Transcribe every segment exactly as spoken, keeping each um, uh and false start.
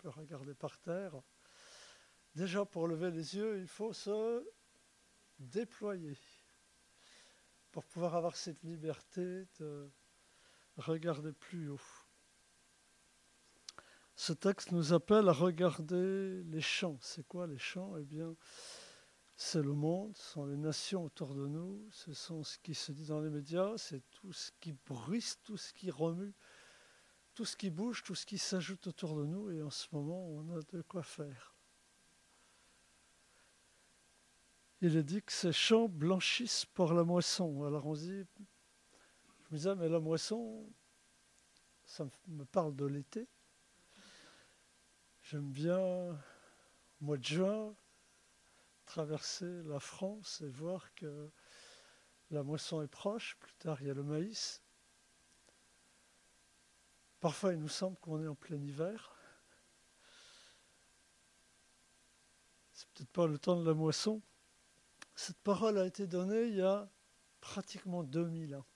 que regarder par terre. Déjà, pour lever les yeux, il faut se déployer pour pouvoir avoir cette liberté de regarder plus haut. Ce texte nous appelle à regarder les champs. C'est quoi les champs? Eh bien, c'est le monde, ce sont les nations autour de nous, ce sont ce qui se dit dans les médias, c'est tout ce qui bruisse, tout ce qui remue, tout ce qui bouge, tout ce qui s'ajoute autour de nous, et en ce moment, on a de quoi faire. Il est dit que ces champs blanchissent pour la moisson. Alors on se dit, je me disais, mais la moisson, ça me parle de l'été. J'aime bien, au mois de juin, traverser la France et voir que la moisson est proche. Plus tard, il y a le maïs. Parfois, il nous semble qu'on est en plein hiver. C'est peut-être pas le temps de la moisson. Cette parole a été donnée il y a pratiquement deux mille ans.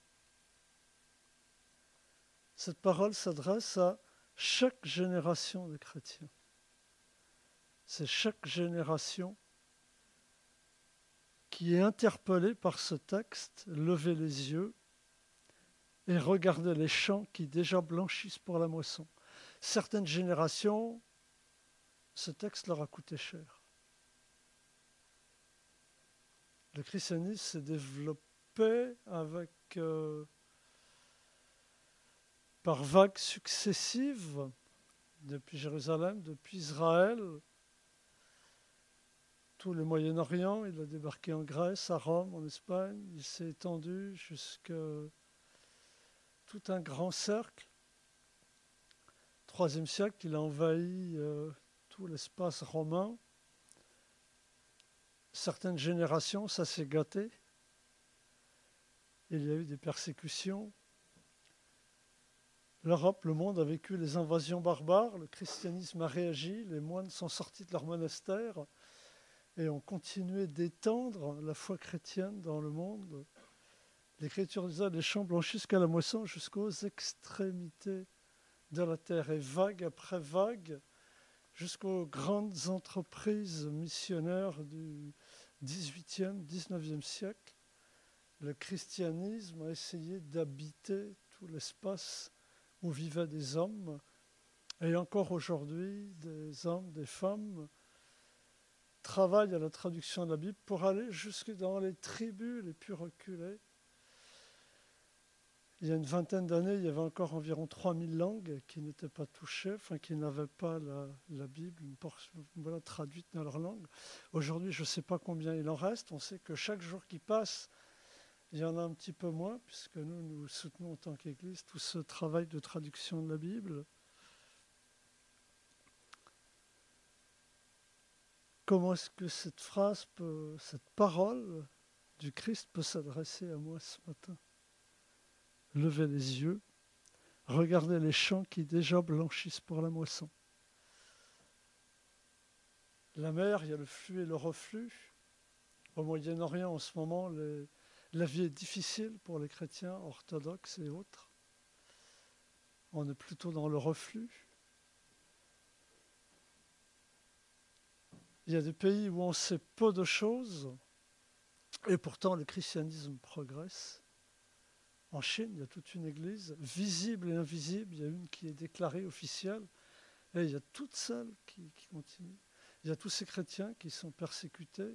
Cette parole s'adresse à chaque génération de chrétiens. C'est chaque génération qui est interpellée par ce texte, levez les yeux et regardez les champs qui déjà blanchissent pour la moisson. Certaines générations, ce texte leur a coûté cher. Le christianisme s'est développé avec, euh, par vagues successives, depuis Jérusalem, depuis Israël, tout le Moyen-Orient, il a débarqué en Grèce, à Rome, en Espagne, il s'est étendu jusqu'à tout un grand cercle. Troisième siècle, il a envahi euh, tout l'espace romain. Certaines générations, ça s'est gâté. Il y a eu des persécutions. L'Europe, le monde a vécu les invasions barbares, le christianisme a réagi, les moines sont sortis de leur monastère et ont continué d'étendre la foi chrétienne dans le monde. L'Écriture disait les champs blanchissent jusqu'à la moisson, jusqu'aux extrémités de la terre, et vague après vague, jusqu'aux grandes entreprises missionnaires du dix-huitième, dix-neuvième siècle. Le christianisme a essayé d'habiter tout l'espace où vivaient des hommes, et encore aujourd'hui, des hommes, des femmes travaillent à la traduction de la Bible pour aller jusque dans les tribus les plus reculées. Il y a une vingtaine d'années, il y avait encore environ trois mille langues qui n'étaient pas touchées, enfin qui n'avaient pas la, la Bible une portion, voilà, traduite dans leur langue. Aujourd'hui, je ne sais pas combien il en reste. On sait que chaque jour qui passe, il y en a un petit peu moins, puisque nous, nous soutenons en tant qu'Église tout ce travail de traduction de la Bible. Comment est-ce que cette phrase, peut, cette parole du Christ peut s'adresser à moi ce matin? Levez les yeux, regardez les champs qui déjà blanchissent pour la moisson. La mer, il y a le flux et le reflux. Au Moyen-Orient, en ce moment, les, la vie est difficile pour les chrétiens orthodoxes et autres. On est plutôt dans le reflux. Il y a des pays où on sait peu de choses, et pourtant le christianisme progresse. En Chine, il y a toute une église, visible et invisible. Il y a une qui est déclarée officielle, et il y a toutes celles qui, qui continuent. Il y a tous ces chrétiens qui sont persécutés.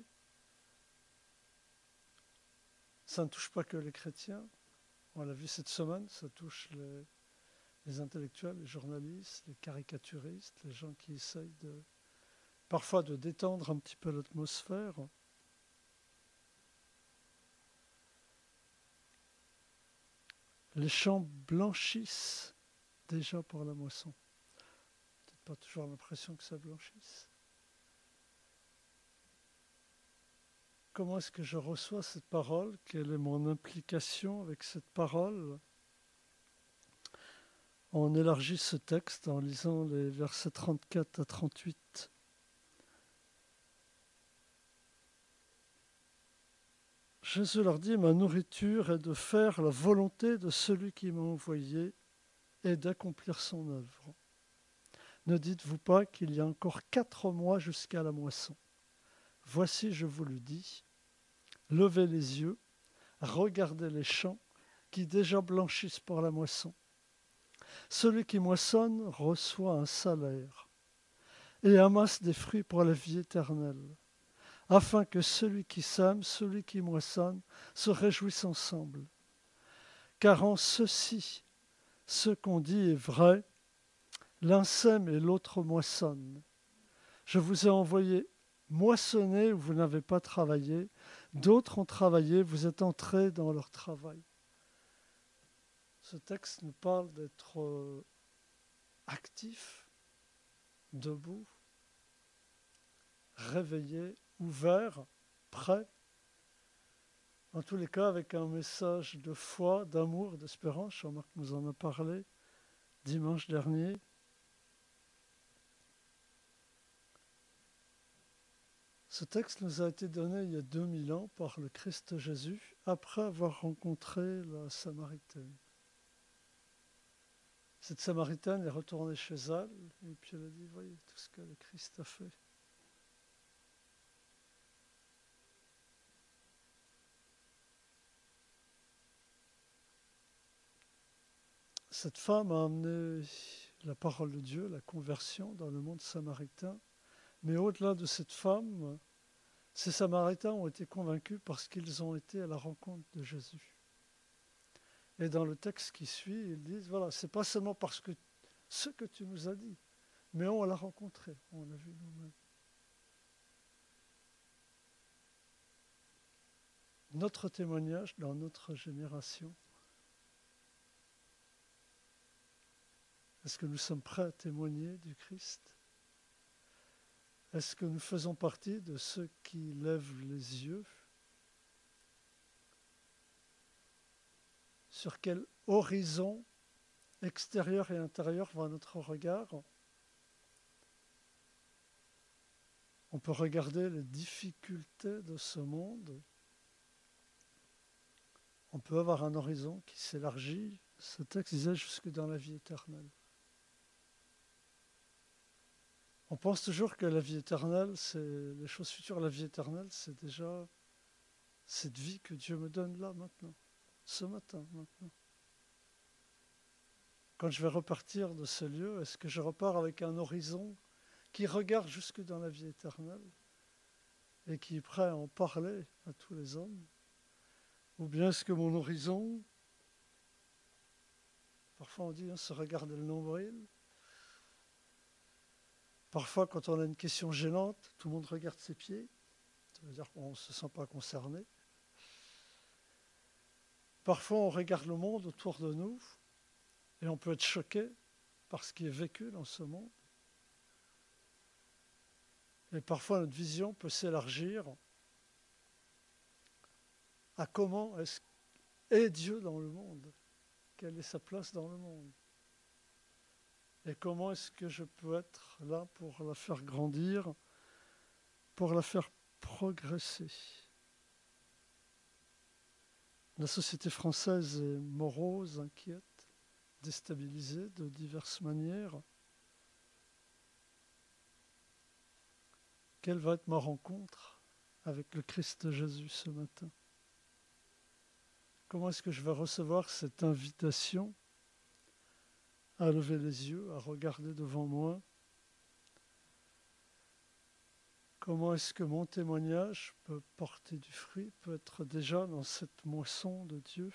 Ça ne touche pas que les chrétiens. On l'a vu cette semaine, ça touche les, les intellectuels, les journalistes, les caricaturistes, les gens qui essayent de, parfois de détendre un petit peu l'atmosphère. Les champs blanchissent déjà pour la moisson. Peut-être pas toujours l'impression que ça blanchisse. Comment est-ce que je reçois cette parole? Quelle est mon implication avec cette parole? On élargit ce texte en lisant les versets trente-quatre à trente-huit. Jésus leur dit, ma nourriture est de faire la volonté de celui qui m'a envoyé et d'accomplir son œuvre. Ne dites-vous pas qu'il y a encore quatre mois jusqu'à la moisson? Voici, je vous le dis, levez les yeux, regardez les champs qui déjà blanchissent pour la moisson. Celui qui moissonne reçoit un salaire et amasse des fruits pour la vie éternelle, afin que celui qui sème, celui qui moissonne, se réjouissent ensemble. Car en ceci, ce qu'on dit est vrai, l'un sème et l'autre moissonne. Je vous ai envoyé moissonner où vous n'avez pas travaillé, d'autres ont travaillé, vous êtes entrés dans leur travail. Ce texte nous parle d'être euh, actif, debout, réveillé, ouvert, prêt. En tous les cas, avec un message de foi, d'amour, d'espérance. Jean-Marc nous en a parlé dimanche dernier. Ce texte nous a été donné il y a deux mille ans par le Christ Jésus, après avoir rencontré la Samaritaine. Cette Samaritaine est retournée chez elle, et puis elle a dit, voyez tout ce que le Christ a fait. Cette femme a amené la parole de Dieu, la conversion dans le monde samaritain. Mais au-delà de cette femme, ces Samaritains ont été convaincus parce qu'ils ont été à la rencontre de Jésus. Et dans le texte qui suit, ils disent, voilà, c'est pas seulement parce que ce que tu nous as dit, mais on l'a rencontré, on l'a vu nous-mêmes. Notre témoignage dans notre génération, est-ce que nous sommes prêts à témoigner du Christ? Est-ce que nous faisons partie de ceux qui lèvent les yeux? Sur quel horizon extérieur et intérieur va notre regard? On peut regarder les difficultés de ce monde. On peut avoir un horizon qui s'élargit. Ce texte disait jusque dans la vie éternelle. On pense toujours que la vie éternelle, c'est les choses futures. La vie éternelle, c'est déjà cette vie que Dieu me donne là, maintenant, ce matin, maintenant. Quand je vais repartir de ce lieu, est-ce que je repars avec un horizon qui regarde jusque dans la vie éternelle et qui est prêt à en parler à tous les hommes? Ou bien est-ce que mon horizon, parfois on dit hein, se regarder le nombril, parfois quand on a une question gênante, tout le monde regarde ses pieds, ça veut dire qu'on ne se sent pas concerné. Parfois on regarde le monde autour de nous et on peut être choqué par ce qui est vécu dans ce monde. Et parfois notre vision peut s'élargir à comment est-ce est Dieu dans le monde, quelle est sa place dans le monde, et comment est-ce que je peux être là pour la faire grandir, pour la faire progresser. La société française est morose, inquiète, déstabilisée de diverses manières. Quelle va être ma rencontre avec le Christ Jésus ce matin? Comment est-ce que je vais recevoir cette invitation à lever les yeux, à regarder devant moi? Comment est-ce que mon témoignage peut porter du fruit, peut être déjà dans cette moisson de Dieu?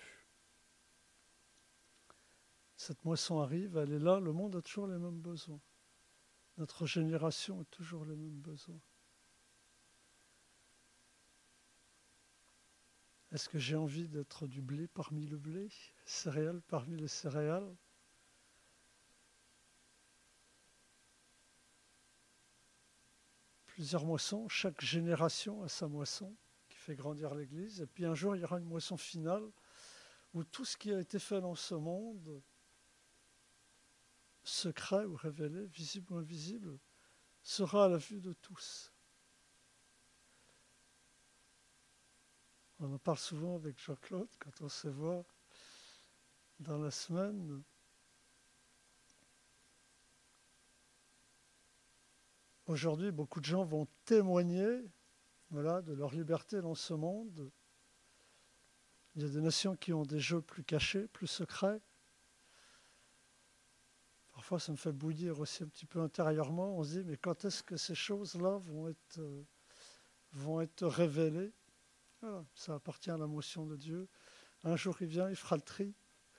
Cette moisson arrive, elle est là, le monde a toujours les mêmes besoins. Notre génération a toujours les mêmes besoins. Est-ce que j'ai envie d'être du blé parmi le blé, céréales parmi les céréales? Plusieurs moissons, chaque génération a sa moisson qui fait grandir l'Église. Et puis un jour, il y aura une moisson finale où tout ce qui a été fait dans ce monde, secret ou révélé, visible ou invisible, sera à la vue de tous. On en parle souvent avec Jean-Claude quand on se voit dans la semaine. Aujourd'hui, beaucoup de gens vont témoigner voilà, de leur liberté dans ce monde. Il y a des nations qui ont des jeux plus cachés, plus secrets. Parfois, ça me fait bouillir aussi un petit peu intérieurement. On se dit, mais quand est-ce que ces choses-là vont être, euh, vont être révélées? Voilà, ça appartient à la motion de Dieu. Un jour, il vient, il fera le tri.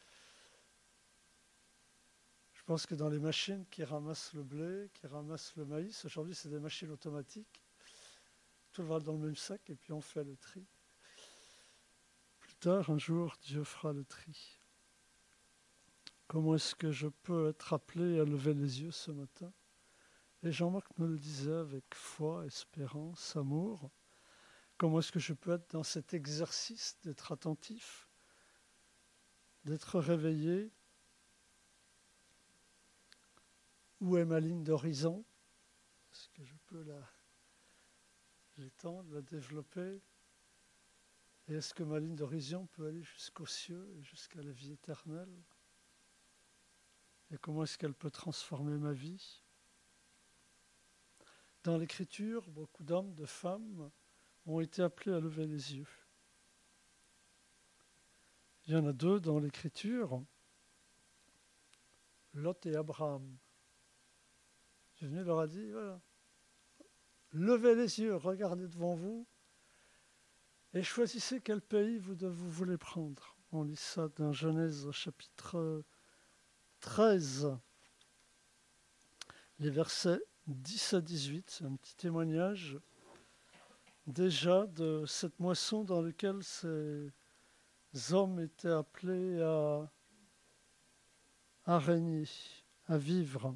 Je pense que dans les machines qui ramassent le blé, qui ramassent le maïs, aujourd'hui, c'est des machines automatiques. Tout va dans le même sac et puis on fait le tri. Plus tard, un jour, Dieu fera le tri. Comment est-ce que je peux être appelé à lever les yeux ce matin? Et Jean-Marc nous le disait avec foi, espérance, amour. Comment est-ce que je peux être dans cet exercice d'être attentif, d'être réveillé? Où est ma ligne d'horizon? Est-ce que je peux la, l'étendre, la développer? Et est-ce que ma ligne d'horizon peut aller jusqu'aux cieux et jusqu'à la vie éternelle? Et comment est-ce qu'elle peut transformer ma vie? Dans l'Écriture, beaucoup d'hommes, de femmes ont été appelés à lever les yeux. Il y en a deux dans l'Écriture, Lot et Abraham. Dieu est venu leur a dit, voilà, levez les yeux, regardez devant vous et choisissez quel pays vous, de, vous voulez prendre. On lit ça dans Genèse chapitre treize, les versets dix à dix-huit. C'est un petit témoignage déjà de cette moisson dans laquelle ces hommes étaient appelés à, à régner, à vivre.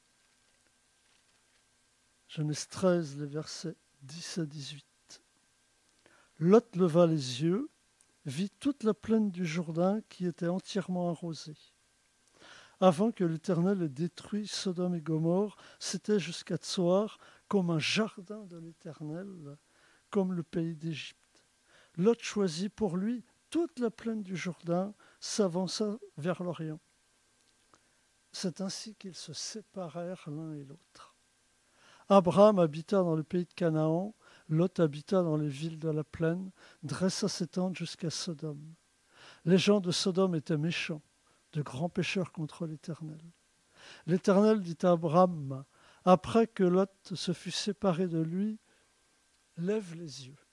Genèse treize, les versets dix à dix-huit. Lot leva les yeux, vit toute la plaine du Jourdain qui était entièrement arrosée. Avant que l'Éternel ait détruit Sodome et Gomorrhe, c'était jusqu'à Tsoar comme un jardin de l'Éternel, comme le pays d'Égypte. Lot choisit pour lui toute la plaine du Jourdain, s'avança vers l'Orient. C'est ainsi qu'ils se séparèrent l'un et l'autre. Abraham habita dans le pays de Canaan, Lot habita dans les villes de la plaine, dressa ses tentes jusqu'à Sodome. Les gens de Sodome étaient méchants, de grands pécheurs contre l'Éternel. L'Éternel dit à Abraham, après que Lot se fut séparé de lui, lève les yeux.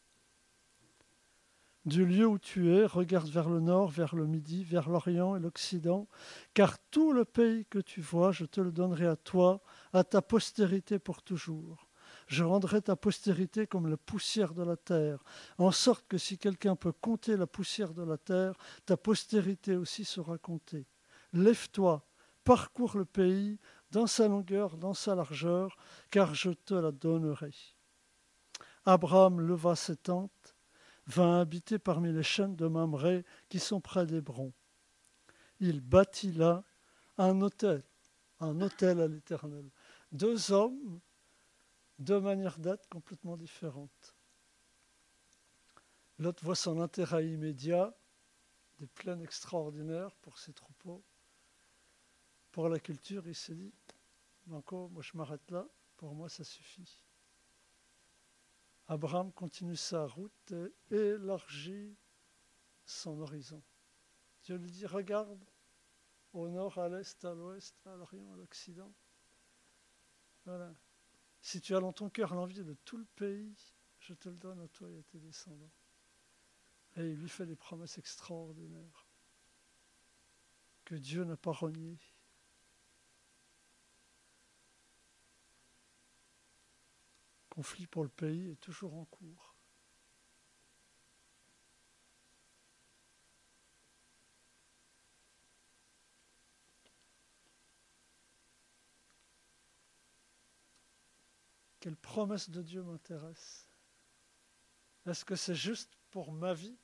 Du lieu où tu es, regarde vers le nord, vers le midi, vers l'Orient et l'Occident, car tout le pays que tu vois, je te le donnerai à toi, à ta postérité pour toujours. Je rendrai ta postérité comme la poussière de la terre, en sorte que si quelqu'un peut compter la poussière de la terre, ta postérité aussi sera comptée. Lève-toi, parcours le pays, dans sa longueur, dans sa largeur, car je te la donnerai. Abraham leva ses tentes, vint habiter parmi les chaînes de Mamré qui sont près d'Hébron. Il bâtit là un autel, un autel à l'Éternel. Deux hommes, deux manières d'être complètement différentes. L'autre voit son intérêt immédiat, des plaines extraordinaires pour ses troupeaux. Pour la culture, il s'est dit, Banco, moi je m'arrête là, pour moi ça suffit. Abraham continue sa route et élargit son horizon. Dieu lui dit, regarde, au nord, à l'est, à l'ouest, à l'orient, à l'occident. Voilà. Si tu as dans ton cœur l'envie de tout le pays, je te le donne à toi et à tes descendants. Et il lui fait des promesses extraordinaires que Dieu n'a pas reniées. Le conflit pour le pays est toujours en cours. Quelle promesse de Dieu m'intéresse? Est-ce que c'est juste pour ma vie?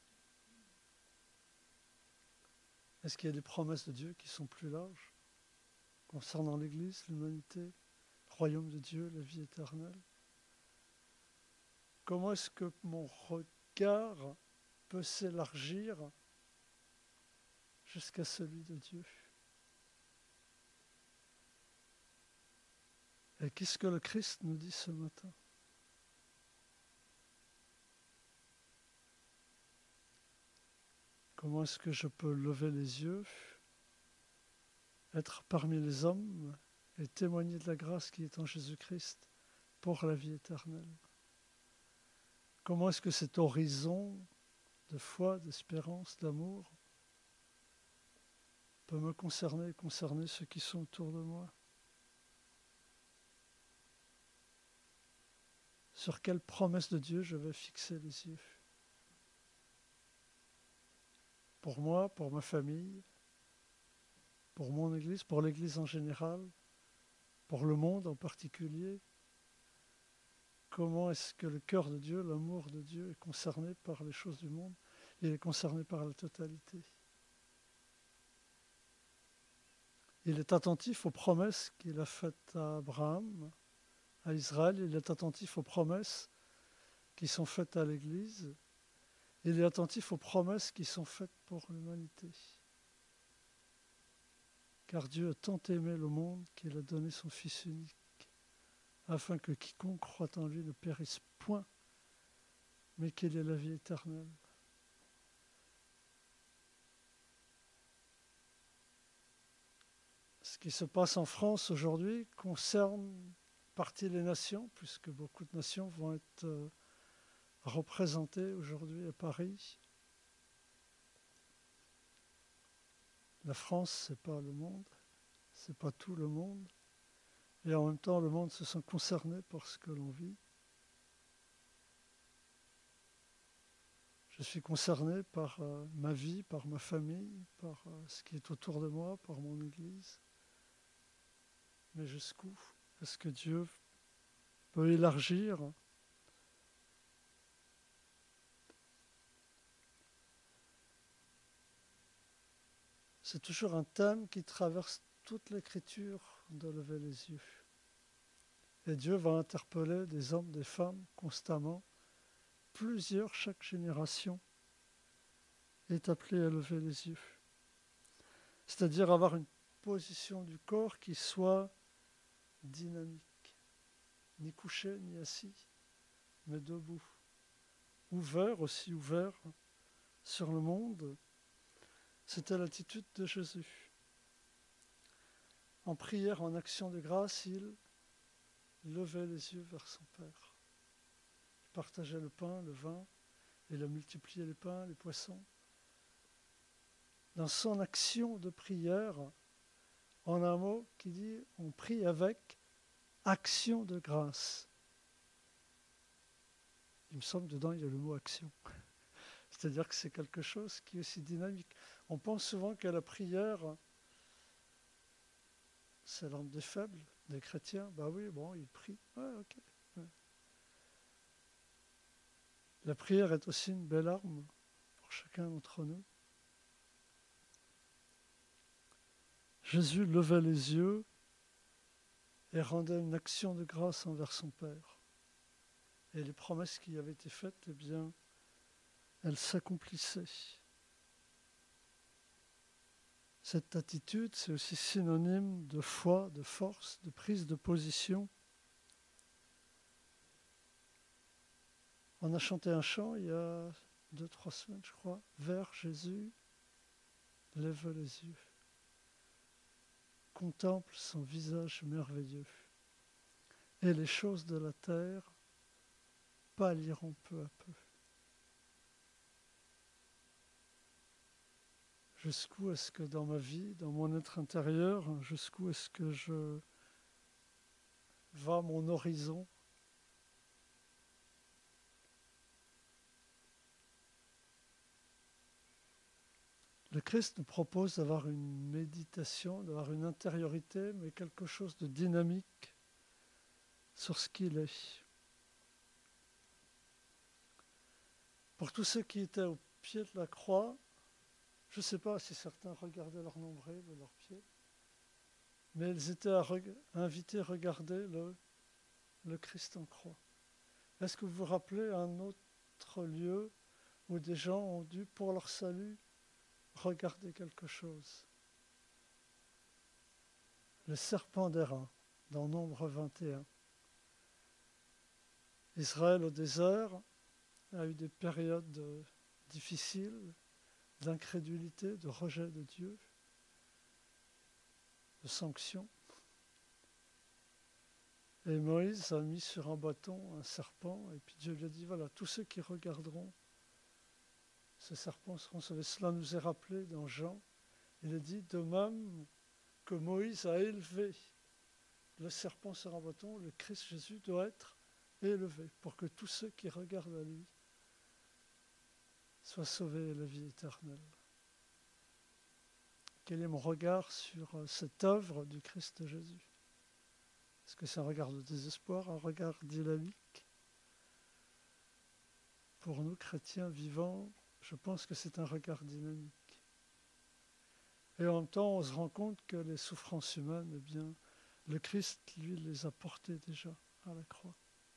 Est-ce qu'il y a des promesses de Dieu qui sont plus larges concernant l'Église, l'humanité, le royaume de Dieu, la vie éternelle? Comment est-ce que mon regard peut s'élargir jusqu'à celui de Dieu? Et qu'est-ce que le Christ nous dit ce matin? Comment est-ce que je peux lever les yeux, être parmi les hommes et témoigner de la grâce qui est en Jésus-Christ pour la vie éternelle? Comment est-ce que cet horizon de foi, d'espérance, d'amour peut me concerner et concerner ceux qui sont autour de moi? Sur quelle promesse de Dieu je vais fixer les yeux? Pour moi, pour ma famille, pour mon Église, pour l'Église en général, pour le monde en particulier. Comment est-ce que le cœur de Dieu, l'amour de Dieu est concerné par les choses du monde? Il est concerné par la totalité. Il est attentif aux promesses qu'il a faites à Abraham, à Israël. Il est attentif aux promesses qui sont faites à l'Église. Il est attentif aux promesses qui sont faites pour l'humanité. Car Dieu a tant aimé le monde qu'il a donné son Fils unique, afin que quiconque croit en lui ne périsse point, mais qu'il ait la vie éternelle. Ce qui se passe en France aujourd'hui concerne partie les nations, puisque beaucoup de nations vont être euh, représentées aujourd'hui à Paris. La France, ce n'est pas le monde, ce n'est pas tout le monde. Et en même temps, le monde se sent concerné par ce que l'on vit. Je suis concerné par euh, ma vie, par ma famille, par euh, ce qui est autour de moi, par mon Église. Mais jusqu'où est-ce que Dieu peut élargir C'est toujours un thème qui traverse toute l'Écriture, de lever les yeux. Et Dieu va interpeller des hommes, des femmes constamment. Plusieurs, chaque génération est appelée à lever les yeux. C'est-à-dire avoir une position du corps qui soit dynamique, ni couché ni assis, mais debout, ouvert, aussi ouvert sur le monde. C'était l'attitude de Jésus. En prière, en action de grâce, il levait les yeux vers son Père. Il partageait le pain, le vin, et il a multiplié les pains, les poissons. Dans son action de prière, en un mot qui dit on prie avec action de grâce. Il me semble dedans il y a le mot action. C'est-à-dire que c'est quelque chose qui est aussi dynamique. On pense souvent que la prière, c'est l'arme des faibles, des chrétiens. Ben oui, bon, ils prient. Ouais, ok. Ouais. La prière est aussi une belle arme pour chacun d'entre nous. Jésus levait les yeux et rendait une action de grâce envers son Père. Et les promesses qui avaient été faites, eh bien, elles s'accomplissaient. Cette attitude, c'est aussi synonyme de foi, de force, de prise de position. On a chanté un chant il y a deux, trois semaines, je crois, vers Jésus, lève les yeux, contemple son visage merveilleux, et les choses de la terre pâliront peu à peu. Jusqu'où est-ce que dans ma vie, dans mon être intérieur, jusqu'où est-ce que je va mon horizon? Le Christ nous propose d'avoir une méditation, d'avoir une intériorité, mais quelque chose de dynamique sur ce qu'il est. Pour tous ceux qui étaient au pied de la croix, je ne sais pas si certains regardaient leur nombril ou leurs pieds, mais ils étaient à reg- invités à regarder le, le Christ en croix. Est-ce que vous vous rappelez un autre lieu où des gens ont dû, pour leur salut, regarder quelque chose? Le serpent d'airain. dans Nombre vingt et un. Israël au désert a eu des périodes difficiles d'incrédulité, de rejet de Dieu, de sanctions. Et Moïse a mis sur un bâton un serpent, et puis Dieu lui a dit, voilà, tous ceux qui regarderont ce serpent seront sauvés. Cela nous est rappelé dans Jean. Il est dit, de même que Moïse a élevé le serpent sur un bâton, le Christ Jésus doit être élevé pour que tous ceux qui regardent à lui soient sauvés à la vie éternelle. Quel est mon regard sur cette œuvre du Christ Jésus? Est-ce que c'est un regard de désespoir, un regard dynamique? Pour nous, chrétiens vivants, je pense que c'est un regard dynamique. Et en même temps, on se rend compte que les souffrances humaines, eh bien, le Christ, lui, les a portées déjà à la croix.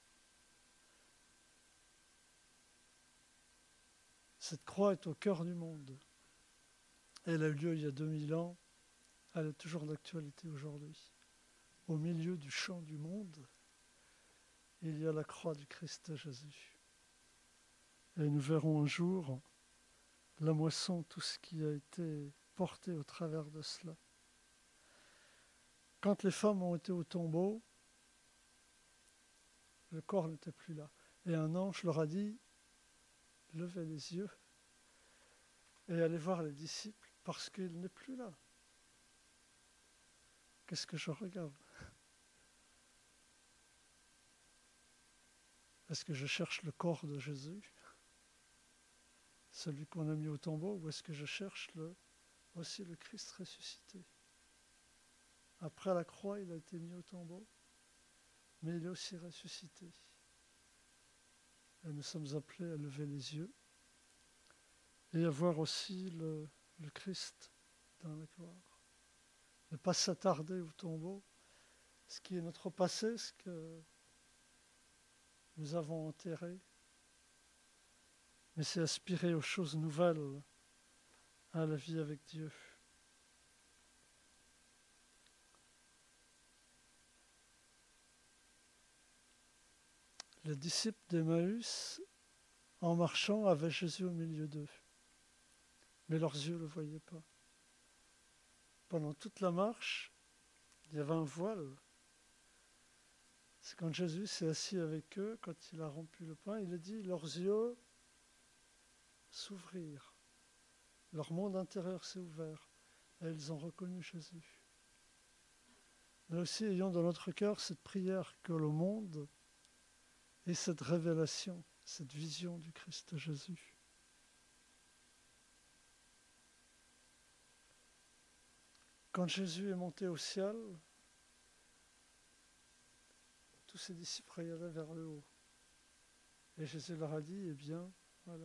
Cette croix est au cœur du monde. Elle a eu lieu il y a deux mille ans. Elle est toujours d'actualité aujourd'hui. Au milieu du champ du monde, il y a la croix du Christ Jésus. Et nous verrons un jour la moisson, tout ce qui a été porté au travers de cela. Quand les femmes ont été au tombeau, le corps n'était plus là. Et un ange leur a dit, levez les yeux et allez voir les disciples, parce qu'il n'est plus là. Qu'est-ce que je regarde? Est-ce que je cherche le corps de Jésus, celui qu'on a mis au tombeau, ou est-ce que je cherche le, aussi le Christ ressuscité? Après la croix, il a été mis au tombeau, mais il est aussi ressuscité. Et nous sommes appelés à lever les yeux et à voir aussi le, le Christ dans la gloire. Ne pas s'attarder au tombeau, ce qui est notre passé, ce que nous avons enterré, mais c'est aspirer aux choses nouvelles, à la vie avec Dieu. Les disciples d'Emmaüs, en marchant, avaient Jésus au milieu d'eux, mais leurs yeux ne le voyaient pas. Pendant toute la marche, il y avait un voile. C'est quand Jésus s'est assis avec eux, quand il a rompu le pain, il a dit, leurs yeux s'ouvrirent. Leur monde intérieur s'est ouvert et ils ont reconnu Jésus. Mais aussi, ayons dans notre cœur cette prière que le monde ait cette révélation, cette vision du Christ Jésus. Quand Jésus est monté au ciel, tous ses disciples regardaient vers le haut. Et Jésus leur a dit, eh bien, voilà,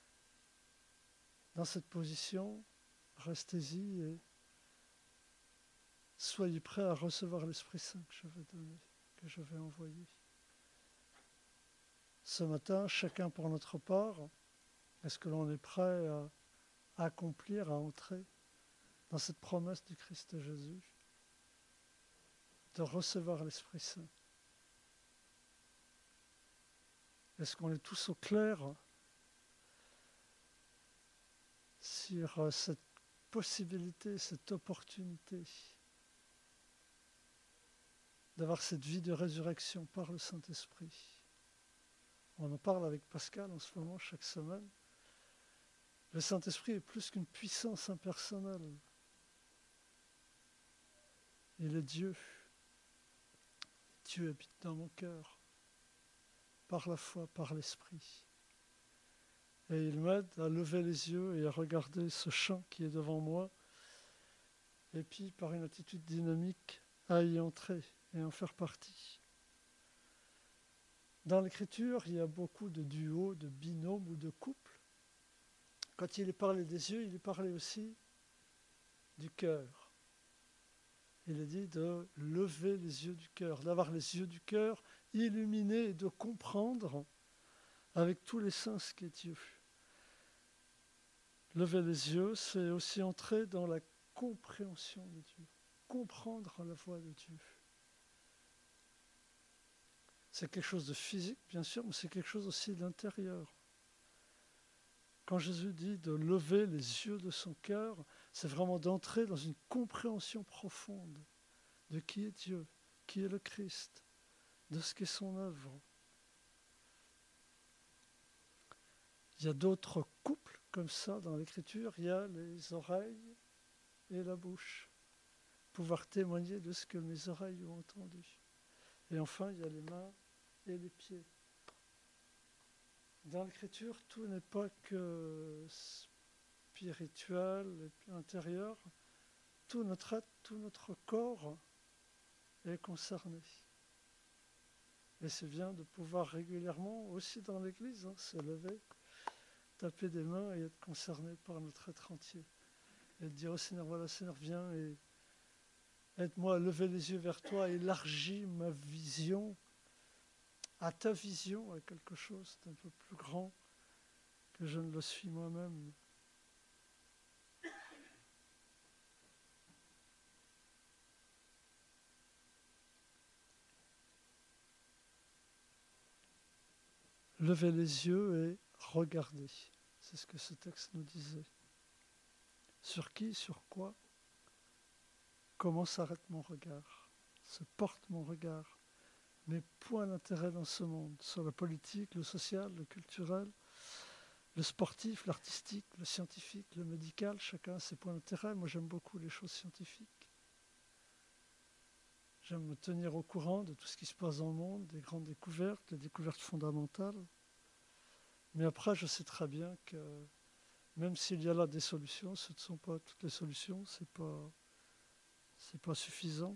dans cette position, restez-y et soyez prêts à recevoir l'Esprit Saint que je vais donner, que je vais envoyer. Ce matin, chacun pour notre part, est-ce que l'on est prêt à, à accomplir, à entrer dans cette promesse du Christ Jésus, de recevoir l'Esprit Saint? Est-ce qu'on est tous au clair sur cette possibilité, cette opportunité d'avoir cette vie de résurrection par le Saint-Esprit? On en parle avec Pascal en ce moment, chaque semaine. Le Saint-Esprit est plus qu'une puissance impersonnelle. Il est Dieu. Dieu habite dans mon cœur, par la foi, par l'Esprit. Et il m'aide à lever les yeux et à regarder ce champ qui est devant moi, et puis par une attitude dynamique, à y entrer et en faire partie. Dans l'Écriture, il y a beaucoup de duos, de binômes ou de couples. Quand il est parlé des yeux, il est parlé aussi du cœur. Il est dit de lever les yeux du cœur, d'avoir les yeux du cœur illuminés et de comprendre avec tous les sens ce qu'est Dieu. Lever les yeux, c'est aussi entrer dans la compréhension de Dieu, comprendre la voix de Dieu. C'est quelque chose de physique, bien sûr, mais c'est quelque chose aussi d'intérieur. Quand Jésus dit de lever les yeux de son cœur, c'est vraiment d'entrer dans une compréhension profonde de qui est Dieu, qui est le Christ, de ce qu'est son œuvre. Il y a d'autres couples comme ça dans l'Écriture. Il y a les oreilles et la bouche. Pouvoir témoigner de ce que mes oreilles ont entendu. Et enfin, il y a les mains et les pieds. Dans l'Écriture, tout n'est pas que spirituel et intérieur. Tout notre être, tout notre corps est concerné. Et c'est bien de pouvoir régulièrement, aussi dans l'Église, hein, se lever, taper des mains et être concerné par notre être entier. Et dire au Seigneur, voilà Seigneur, viens et aide-moi à lever les yeux vers toi, élargis ma vision à ta vision, à quelque chose d'un peu plus grand que je ne le suis moi-même. Lever les yeux et regarder. C'est ce que ce texte nous disait. Sur qui, sur quoi? Comment s'arrête mon regard? Se porte mon regard? Mes points d'intérêt dans ce monde, sur la politique, le social, le culturel, le sportif, l'artistique, le scientifique, le médical, chacun a ses points d'intérêt. Moi, j'aime beaucoup les choses scientifiques. J'aime me tenir au courant de tout ce qui se passe dans le monde, des grandes découvertes, des découvertes fondamentales. Mais après, je sais très bien que même s'il y a là des solutions, ce ne sont pas toutes les solutions, ce n'est pas, c'est pas suffisant.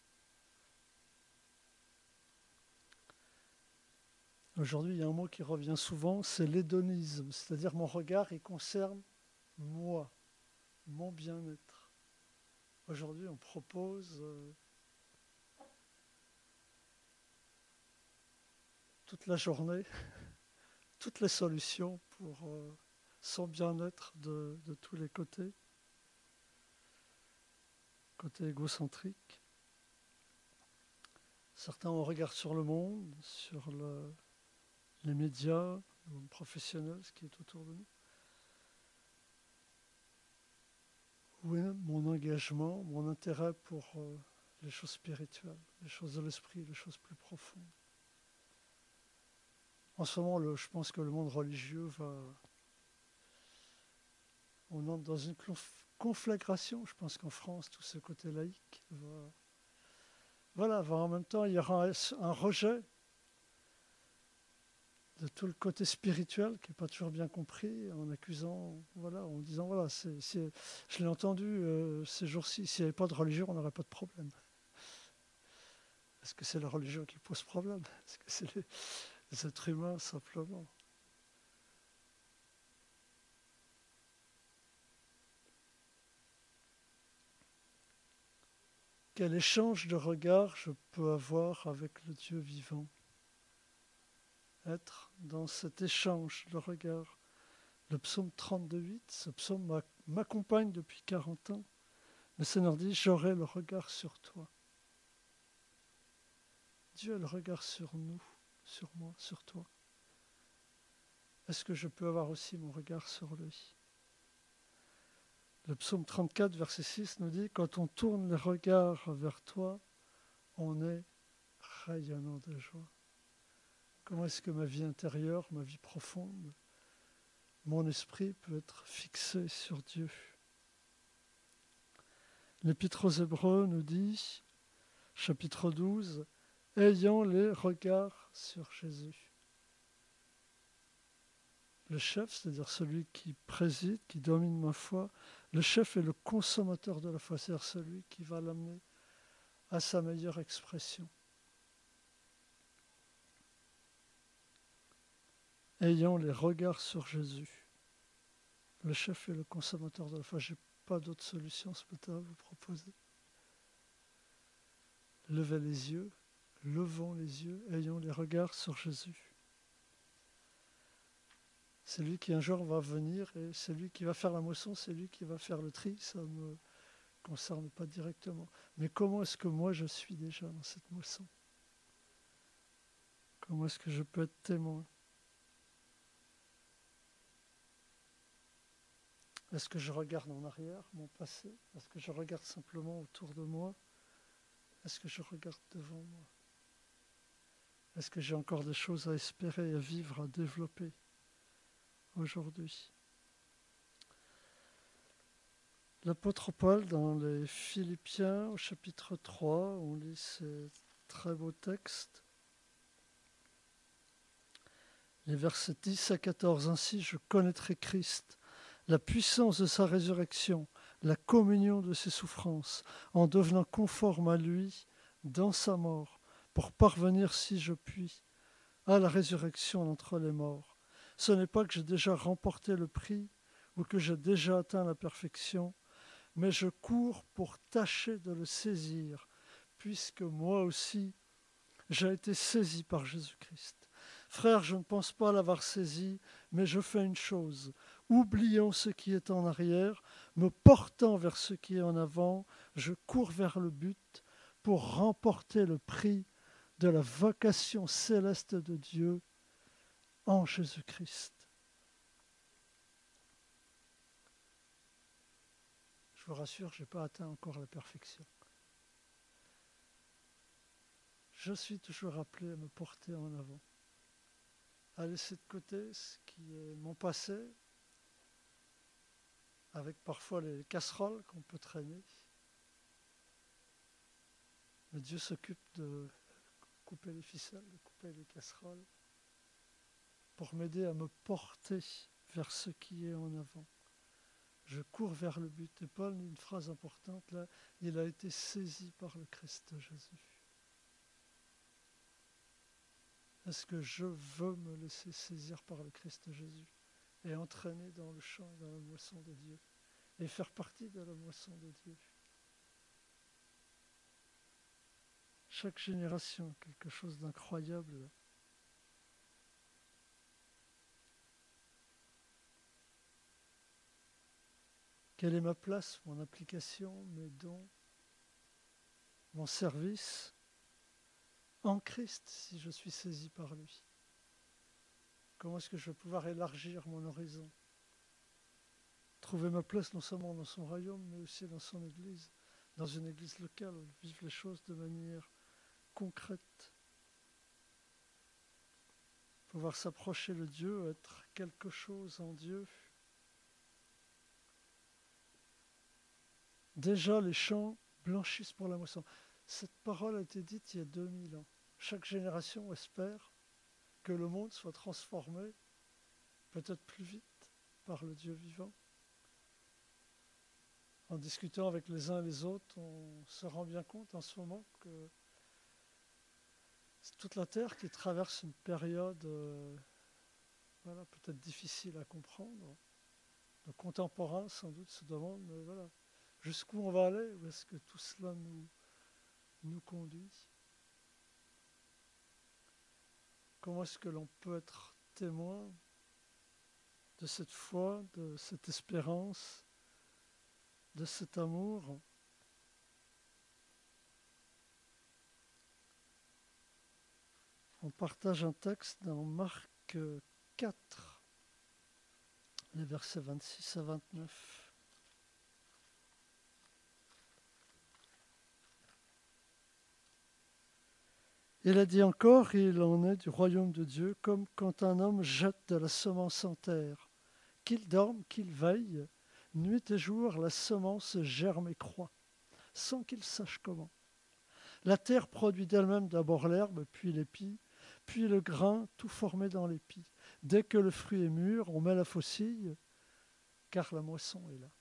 Aujourd'hui, il y a un mot qui revient souvent, c'est l'hédonisme, c'est-à-dire mon regard, il concerne moi, mon bien-être. Aujourd'hui, on propose euh, toute la journée, toutes les solutions pour euh, son bien-être de, de tous les côtés, côté égocentrique. Certains ont un regard sur le monde, sur le, les médias, le monde professionnel, ce qui est autour de nous. Oui, mon engagement, mon intérêt pour euh, les choses spirituelles, les choses de l'esprit, les choses plus profondes. En ce moment, le, je pense que le monde religieux va... On entre dans une conflagration. Je pense qu'en France, tout ce côté laïque va... Voilà, va en même temps, il y aura un, un rejet de tout le côté spirituel qui n'est pas toujours bien compris, en accusant, voilà, en disant, voilà, c'est, c'est, je l'ai entendu euh, ces jours-ci, s'il n'y avait pas de religion, on n'aurait pas de problème. Est-ce que c'est la religion qui pose problème? Est-ce que c'est les, les êtres humains simplement? Quel échange de regards je peux avoir avec le Dieu vivant? Être dans cet échange de regards. Le psaume trente-deux, huit, ce psaume m'accompagne depuis quarante ans. Le Seigneur dit, j'aurai le regard sur toi. Dieu a le regard sur nous, sur moi, sur toi. Est-ce que je peux avoir aussi mon regard sur lui? Le psaume trente-quatre, verset six nous dit, quand on tourne les regards vers toi, on est rayonnant de joie. Comment est-ce que ma vie intérieure, ma vie profonde, mon esprit peut être fixé sur Dieu? L'Épître aux Hébreux nous dit, chapitre douze, ayant les regards sur Jésus. Le chef, c'est-à-dire celui qui préside, qui domine ma foi, le chef est le consommateur de la foi, c'est-à-dire celui qui va l'amener à sa meilleure expression. Ayant les regards sur Jésus. Le chef est le consommateur de la foi. Je n'ai pas d'autre solution ce matin à vous proposer. Levez les yeux, levons les yeux, ayons les regards sur Jésus. C'est lui qui un jour va venir et c'est lui qui va faire la moisson, c'est lui qui va faire le tri, ça ne me concerne pas directement. Mais comment est-ce que moi je suis déjà dans cette moisson? Comment est-ce que je peux être témoin? Est-ce que je regarde en arrière, mon passé? Est-ce que je regarde simplement autour de moi? Est-ce que je regarde devant moi? Est-ce que j'ai encore des choses à espérer, à vivre, à développer aujourd'hui? L'apôtre Paul, dans les Philippiens, au chapitre trois, on lit ces très beaux textes. Les versets dix à quatorze. Ainsi, je connaîtrai Christ, la puissance de sa résurrection, la communion de ses souffrances, en devenant conforme à lui dans sa mort, pour parvenir, si je puis, à la résurrection d'entre les morts. Ce n'est pas que j'ai déjà remporté le prix ou que j'ai déjà atteint la perfection, mais je cours pour tâcher de le saisir, puisque moi aussi j'ai été saisi par Jésus-Christ. Frère, je ne pense pas l'avoir saisi, mais je fais une chose. Oubliant ce qui est en arrière, me portant vers ce qui est en avant, je cours vers le but pour remporter le prix de la vocation céleste de Dieu en Jésus-Christ. Je vous rassure, je n'ai pas atteint encore la perfection. Je suis toujours appelé à me porter en avant, à laisser de côté ce qui est mon passé, avec parfois les casseroles qu'on peut traîner. Mais Dieu s'occupe de couper les ficelles, de couper les casseroles, pour m'aider à me porter vers ce qui est en avant. Je cours vers le but. Et Paul dit une phrase importante là, il a été saisi par le Christ Jésus. Est-ce que je veux me laisser saisir par le Christ Jésus et entraîner dans le champ et dans la moisson de Dieu et faire partie de la moisson de Dieu? Chaque génération, quelque chose d'incroyable. Quelle est ma place, mon application, mes dons, mon service en Christ si je suis saisi par lui? Comment est-ce que je vais pouvoir élargir mon horizon? Trouver ma place non seulement dans son royaume, mais aussi dans son église, dans une église locale, vivre les choses de manière concrète. Pouvoir s'approcher de Dieu, être quelque chose en Dieu. Déjà, les champs blanchissent pour la moisson. Cette parole a été dite il y a deux mille ans. Chaque génération espère que le monde soit transformé, peut-être plus vite, par le Dieu vivant. En discutant avec les uns et les autres, on se rend bien compte en ce moment que c'est toute la Terre qui traverse une période euh, voilà, peut-être difficile à comprendre. Le contemporain, sans doute, se demande, mais voilà, jusqu'où on va aller? Où est-ce que tout cela nous, nous conduit? Comment est-ce que l'on peut être témoin de cette foi, de cette espérance, de cet amour? On partage un texte dans Marc quatre, les versets vingt-six à vingt-neuf. Il a dit encore, il en est du royaume de Dieu, comme quand un homme jette de la semence en terre. Qu'il dorme, qu'il veille, nuit et jour, la semence germe et croît, sans qu'il sache comment. La terre produit d'elle-même d'abord l'herbe, puis l'épi, puis le grain, tout formé dans l'épi. Dès que le fruit est mûr, on met la faucille, car la moisson est là.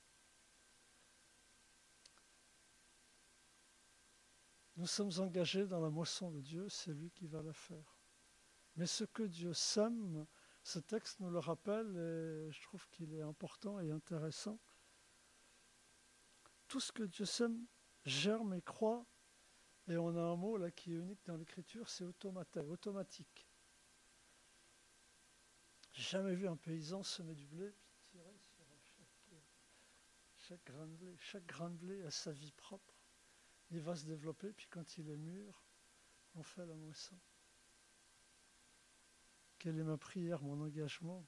Nous sommes engagés dans la moisson de Dieu, c'est lui qui va la faire. Mais ce que Dieu sème, ce texte nous le rappelle et je trouve qu'il est important et intéressant. Tout ce que Dieu sème germe et croît, et on a un mot là qui est unique dans l'écriture, c'est automate, automatique. J'ai jamais vu un paysan semer du blé puis tirer sur chaque, chaque grain de blé. Chaque grain de blé a sa vie propre. Il va se développer, puis quand il est mûr, on fait la moisson. quelle est ma prière, mon engagement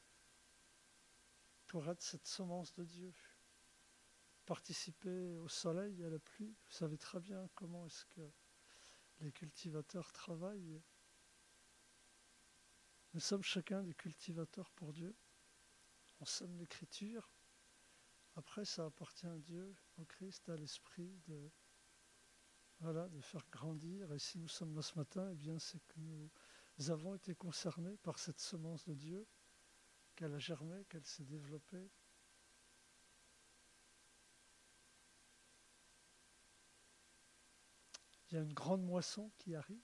pour être cette semence de Dieu. Participer au soleil et à la pluie, vous savez très bien comment est-ce que les cultivateurs travaillent. Nous sommes chacun des cultivateurs pour Dieu. On sème l'écriture. Après, ça appartient à Dieu, au Christ, à l'Esprit, de, voilà, de faire grandir. Et si nous sommes là ce matin, eh bien, c'est que nous avons été concernés par cette semence de Dieu, qu'elle a germé, qu'elle s'est développée. Il y a une grande moisson qui arrive.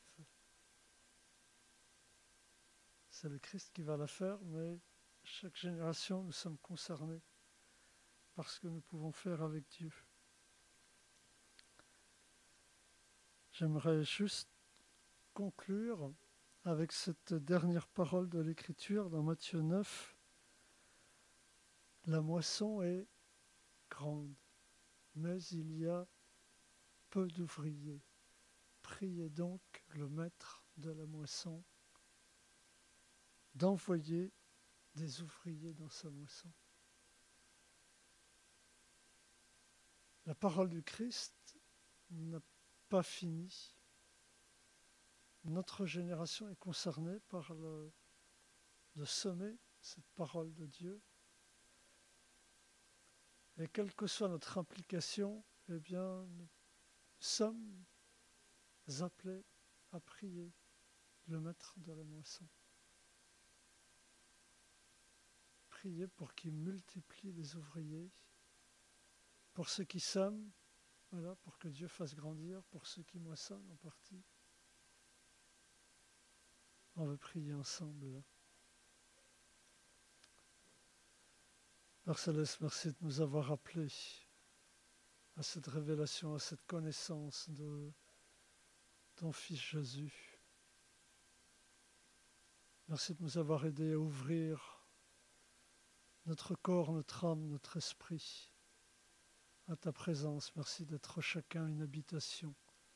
C'est le Christ qui va la faire, mais chaque génération, nous sommes concernés par ce que nous pouvons faire avec Dieu. J'aimerais juste conclure avec cette dernière parole de l'Écriture dans Matthieu neuf. La moisson est grande, mais il y a peu d'ouvriers. Priez donc le maître de la moisson d'envoyer des ouvriers dans sa moisson. La parole du Christ n'a pas fini. Notre génération est concernée par le, de semer cette parole de Dieu. Et quelle que soit notre implication, eh bien, nous sommes appelés à prier le maître de la moisson. Prier pour qu'il multiplie les ouvriers, pour ceux qui sèment, voilà, pour que Dieu fasse grandir, pour ceux qui moissonnent en partie. On veut prier ensemble. Père Céleste, merci de nous avoir appelés à cette révélation, à cette connaissance de ton Fils Jésus. Merci de nous avoir aidés à ouvrir notre corps, notre âme, notre esprit à ta présence. Merci d'être chacun une habitation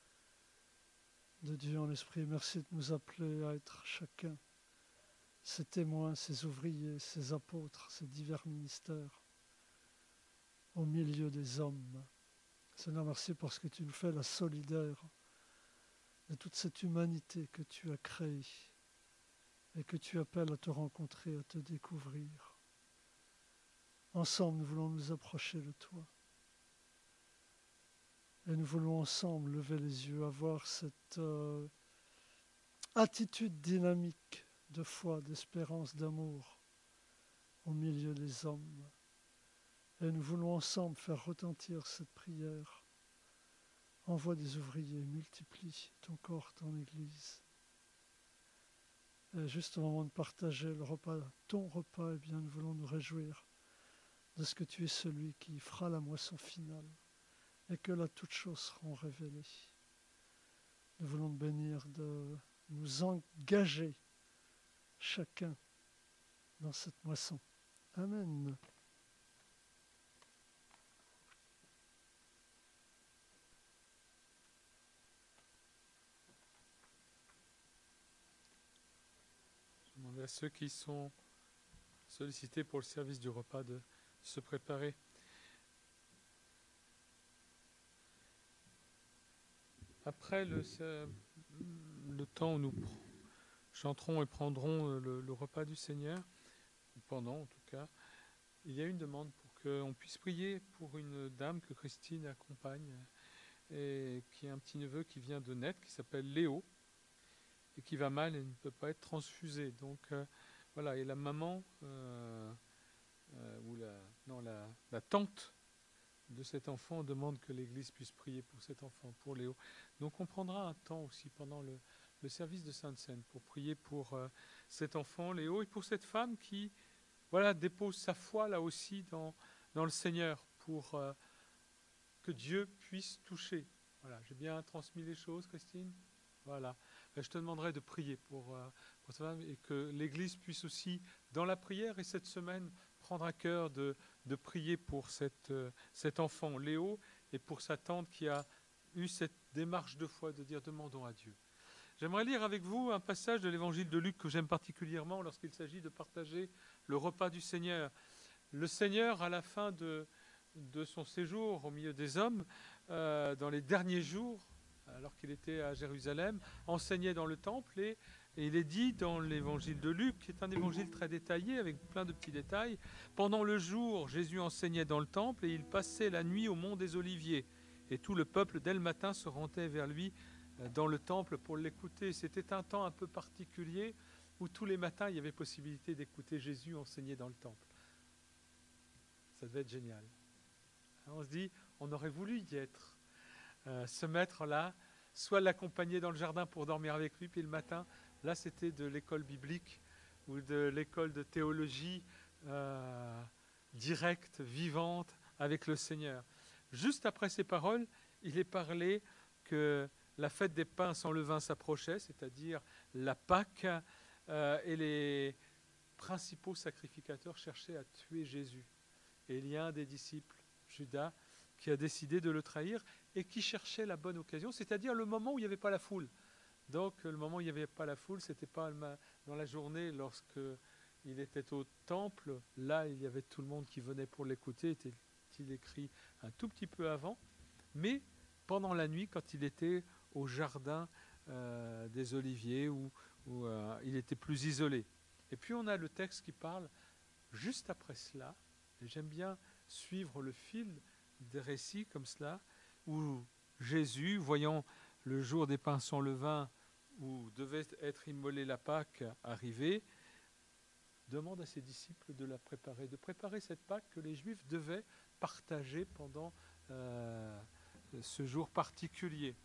de Dieu en esprit. Merci de nous appeler à être chacun ces témoins, ces ouvriers, ces apôtres, ces divers ministères au milieu des hommes. Seigneur, merci parce que tu nous fais la solidaire de toute cette humanité que tu as créée et que tu appelles à te rencontrer, à te découvrir. Ensemble, nous voulons nous approcher de toi. Et nous voulons ensemble lever les yeux, avoir cette euh, attitude dynamique de foi, d'espérance, d'amour au milieu des hommes. Et nous voulons ensemble faire retentir cette prière. Envoie des ouvriers, multiplie ton corps, ton Église. Et juste au moment de partager le repas, ton repas, eh bien, nous voulons nous réjouir de ce que tu es celui qui fera la moisson finale et que là, toutes choses seront révélées. Nous voulons te bénir de nous engager chacun dans cette moisson. Amen. Je demande à ceux qui sont sollicités pour le service du repas de se préparer. Après le, le temps où nous chanterons et prendrons le, le repas du Seigneur, ou pendant en tout cas, il y a une demande pour qu'on puisse prier pour une dame que Christine accompagne et qui a un petit neveu qui vient de naître, qui s'appelle Léo, et qui va mal et ne peut pas être transfusé. Donc euh, voilà, et la maman, euh, euh, ou la, non, la, la tante de cet enfant demande que l'Église puisse prier pour cet enfant, pour Léo. Donc on prendra un temps aussi pendant le, le service de Sainte-Seine pour prier pour euh, cet enfant, Léo, et pour cette femme qui voilà, dépose sa foi là aussi dans, dans le Seigneur pour euh, que Dieu puisse toucher. Voilà, j'ai bien transmis les choses, Christine ? Voilà. Ben, je te demanderai de prier pour, euh, pour cette femme et que l'Église puisse aussi, dans la prière et cette semaine, prendre à cœur de, de prier pour cette, euh, cet enfant, Léo, et pour sa tante qui a eu cette démarche de foi de dire demandons à Dieu. J'aimerais lire avec vous un passage de l'évangile de Luc que j'aime particulièrement lorsqu'il s'agit de partager le repas du Seigneur. Le Seigneur, à la fin de, de son séjour au milieu des hommes, euh, dans les derniers jours, alors qu'il était à Jérusalem, enseignait dans le temple et, et il est dit dans l'évangile de Luc, qui est un évangile très détaillé avec plein de petits détails, pendant le jour, Jésus enseignait dans le temple et il passait la nuit au mont des Oliviers. Et tout le peuple, dès le matin, se rendait vers lui dans le temple pour l'écouter. C'était un temps un peu particulier où tous les matins, il y avait possibilité d'écouter Jésus enseigner dans le temple. Ça devait être génial. On se dit, on aurait voulu y être. Euh, se mettre là, soit l'accompagner dans le jardin pour dormir avec lui, puis le matin, là c'était de l'école biblique ou de l'école de théologie euh, directe, vivante avec le Seigneur. Juste après ces paroles, il est parlé que la fête des pains sans levain s'approchait, c'est-à-dire la Pâque, euh, et les principaux sacrificateurs cherchaient à tuer Jésus. Et il y a un des disciples, Judas, qui a décidé de le trahir et qui cherchait la bonne occasion, c'est-à-dire le moment où il n'y avait pas la foule. Donc le moment où il n'y avait pas la foule, ce n'était pas dans la journée lorsqu'il était au temple. Là, il y avait tout le monde qui venait pour l'écouter, était-il écrit un tout petit peu avant. Mais pendant la nuit, quand il était au jardin euh, des Oliviers, où, où euh, il était plus isolé. Et puis on a le texte qui parle juste après cela, et j'aime bien suivre le fil des récits comme cela, où Jésus, voyant le jour des pains sans levain, où devait être immolée la Pâque arriver, demande à ses disciples de la préparer, de préparer cette Pâque que les Juifs devaient partager pendant euh, ce jour particulier.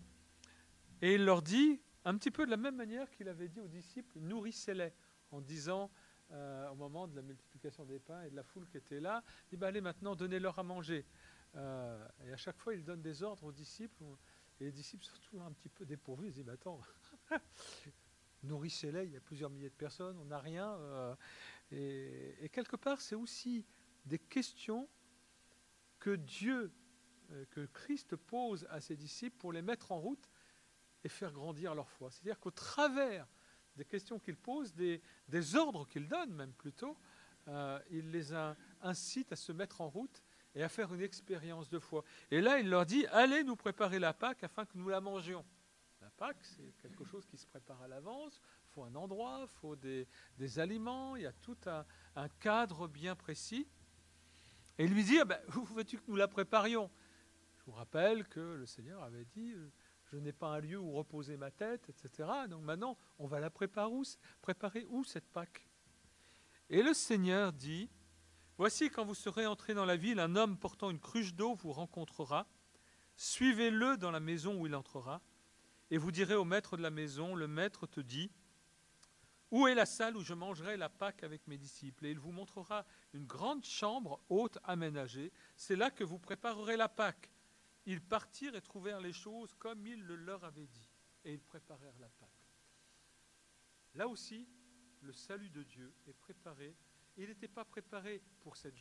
Et il leur dit, un petit peu de la même manière qu'il avait dit aux disciples, nourrissez-les, en disant, euh, au moment de la multiplication des pains et de la foule qui était là, il dit, bah, allez maintenant, donnez-leur à manger. Euh, et à chaque fois, il donne des ordres aux disciples, et les disciples sont toujours un petit peu dépourvus, ils disent, bah, attends, nourrissez-les, il y a plusieurs milliers de personnes, on n'a rien. Euh, et, et quelque part, c'est aussi des questions que Dieu, euh, que Christ pose à ses disciples pour les mettre en route et faire grandir leur foi. C'est-à-dire qu'au travers des questions qu'il pose, des, des ordres qu'il donne même plutôt, euh, il les a, incite à se mettre en route et à faire une expérience de foi. Et là, il leur dit, allez nous préparer la Pâque afin que nous la mangions. La Pâque, c'est quelque chose qui se prépare à l'avance, il faut un endroit, il faut des, des aliments, il y a tout un, un cadre bien précis. Et il lui dit, ah ben, où veux-tu que nous la préparions? Je vous rappelle que le Seigneur avait dit, je n'ai pas un lieu où reposer ma tête, et cetera. Donc maintenant, on va la préparer où, préparer où cette Pâque? Et le Seigneur dit, voici quand vous serez entrés dans la ville, un homme portant une cruche d'eau vous rencontrera. Suivez-le dans la maison où il entrera. Et vous direz au maître de la maison, le maître te dit, où est la salle où je mangerai la Pâque avec mes disciples? Et il vous montrera une grande chambre haute aménagée. C'est là que vous préparerez la Pâque. Ils partirent et trouvèrent les choses comme il le leur avait dit. Et ils préparèrent la Pâque. Là aussi, le salut de Dieu est préparé. Il n'était pas préparé pour cette journée.